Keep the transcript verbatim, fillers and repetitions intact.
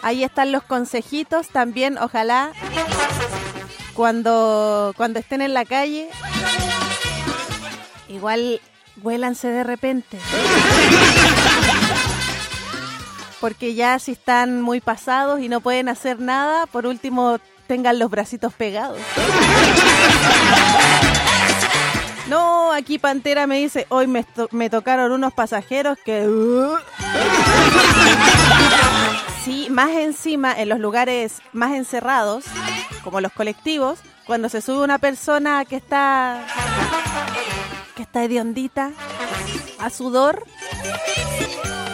Ahí están los consejitos también, ojalá cuando, cuando estén en la calle, igual huélanse de repente. Porque ya si están muy pasados y no pueden hacer nada, por último tengan los bracitos pegados. No, aquí Pantera me dice, hoy me, to- me tocaron unos pasajeros que... Uh. Sí, más encima, en los lugares más encerrados, como los colectivos, cuando se sube una persona que está... que está hediondita, a sudor,